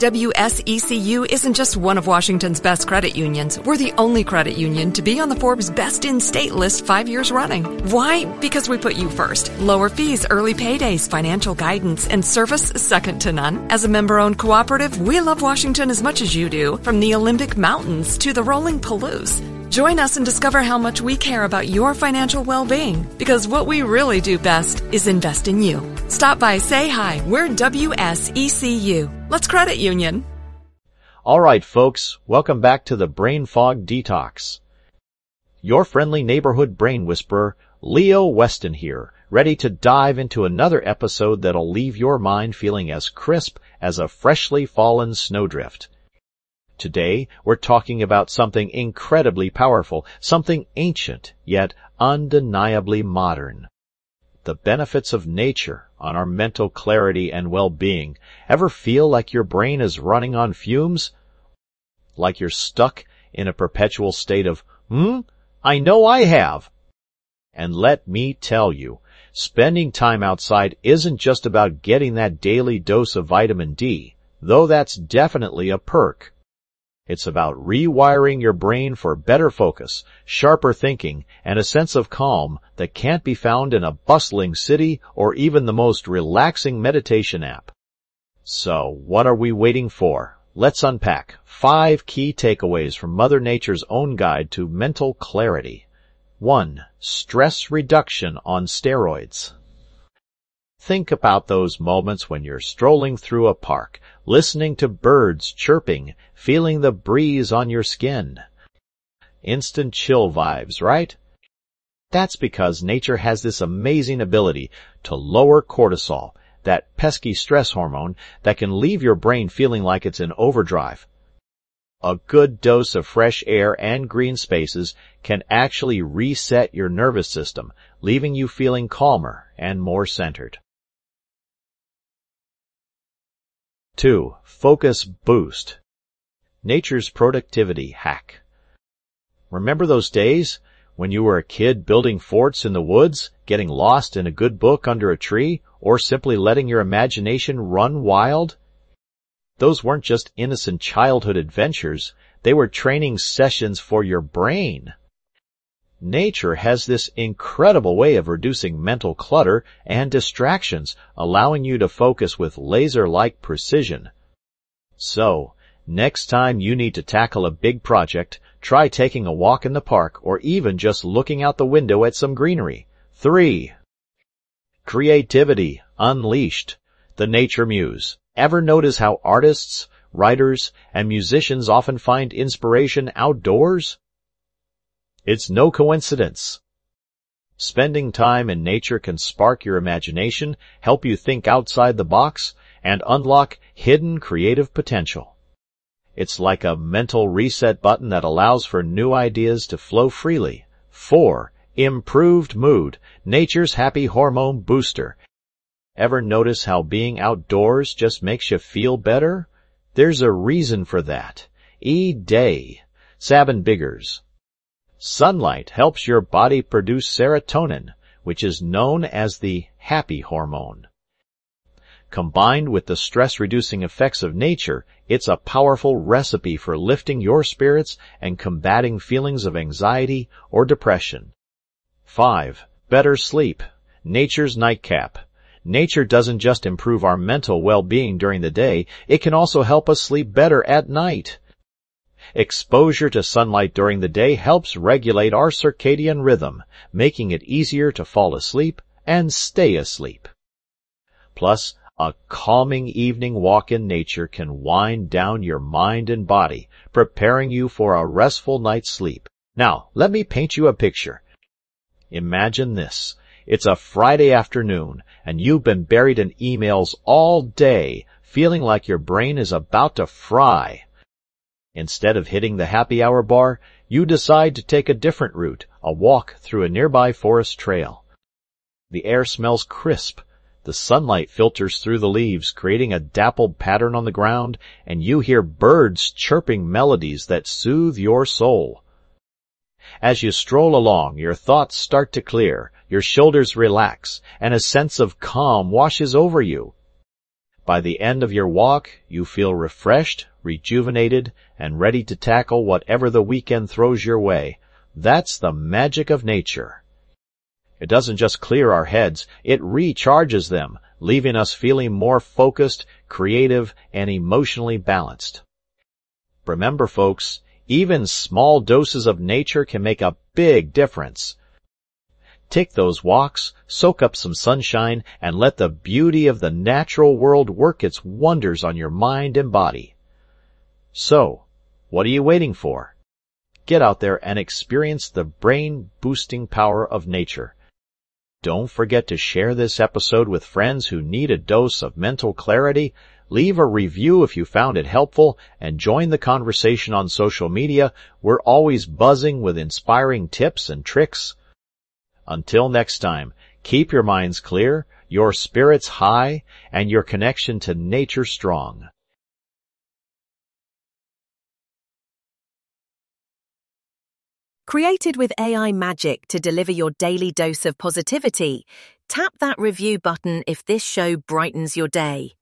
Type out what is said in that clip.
WSECU isn't just one of Washington's best credit unions. We're the only credit union to be on the Forbes Best in State list 5 years running. Why? Because we put you first. Lower fees, early paydays, financial guidance, and service second to none. As a member-owned cooperative, we love Washington as much as you do, from the Olympic Mountains to the rolling Palouse. Join us and discover how much we care about your financial well-being, because what we really do best is invest in you. Stop by, say hi. We're WSECU. Let's credit union. All right, folks, welcome back to the Brain Fog Detox. Your friendly neighborhood brain whisperer, Leo Weston here, ready to dive into another episode that'll leave your mind feeling as crisp as a freshly fallen snowdrift. Today, we're talking about something incredibly powerful, something ancient, yet undeniably modern. The benefits of nature on our mental clarity and well-being. Ever feel like your brain is running on fumes? Like you're stuck in a perpetual state of, I know I have. And let me tell you, spending time outside isn't just about getting that daily dose of vitamin D, though that's definitely a perk. It's about rewiring your brain for better focus, sharper thinking, and a sense of calm that can't be found in a bustling city or even the most relaxing meditation app. So, what are we waiting for? Let's unpack 5 key takeaways from Mother Nature's own guide to mental clarity. 1. Stress reduction on steroids. Think about those moments when you're strolling through a park, listening to birds chirping, feeling the breeze on your skin. Instant chill vibes, right? That's because nature has this amazing ability to lower cortisol, that pesky stress hormone that can leave your brain feeling like it's in overdrive. A good dose of fresh air and green spaces can actually reset your nervous system, leaving you feeling calmer and more centered. 2. Focus boost. Nature's productivity hack. Remember those days when you were a kid building forts in the woods, getting lost in a good book under a tree, or simply letting your imagination run wild? Those weren't just innocent childhood adventures, they were training sessions for your brain. Nature has this incredible way of reducing mental clutter and distractions, allowing you to focus with laser-like precision. So, next time you need to tackle a big project, try taking a walk in the park or even just looking out the window at some greenery. 3. Creativity unleashed. The Nature Muse. Ever notice how artists, writers, and musicians often find inspiration outdoors? It's no coincidence. Spending time in nature can spark your imagination, help you think outside the box, and unlock hidden creative potential. It's like a mental reset button that allows for new ideas to flow freely. 4. Improved mood. Nature's happy hormone booster. Ever notice how being outdoors just makes you feel better? There's a reason for that. E-Day. Sabin Biggers. Sunlight helps your body produce serotonin, which is known as the happy hormone. Combined with the stress-reducing effects of nature, it's a powerful recipe for lifting your spirits and combating feelings of anxiety or depression. 5. Better sleep. Nature's nightcap. Nature doesn't just improve our mental well-being during the day, it can also help us sleep better at night. Exposure to sunlight during the day helps regulate our circadian rhythm, making it easier to fall asleep and stay asleep. Plus, a calming evening walk in nature can wind down your mind and body, preparing you for a restful night's sleep. Now, let me paint you a picture. Imagine this. It's a Friday afternoon, and you've been buried in emails all day, feeling like your brain is about to fry. Instead of hitting the happy hour bar, you decide to take a different route, a walk through a nearby forest trail. The air smells crisp. The sunlight filters through the leaves, creating a dappled pattern on the ground, and you hear birds chirping melodies that soothe your soul. As you stroll along, your thoughts start to clear, your shoulders relax, and a sense of calm washes over you. By the end of your walk, you feel refreshed, rejuvenated, and ready to tackle whatever the weekend throws your way. That's the magic of nature. It doesn't just clear our heads, it recharges them, leaving us feeling more focused, creative, and emotionally balanced. Remember, folks, even small doses of nature can make a big difference. Take those walks, soak up some sunshine, and let the beauty of the natural world work its wonders on your mind and body. So, what are you waiting for? Get out there and experience the brain-boosting power of nature. Don't forget to share this episode with friends who need a dose of mental clarity. Leave a review if you found it helpful, and join the conversation on social media. We're always buzzing with inspiring tips and tricks. Until next time, keep your minds clear, your spirits high, and your connection to nature strong. Created with AI magic to deliver your daily dose of positivity, tap that review button if this show brightens your day.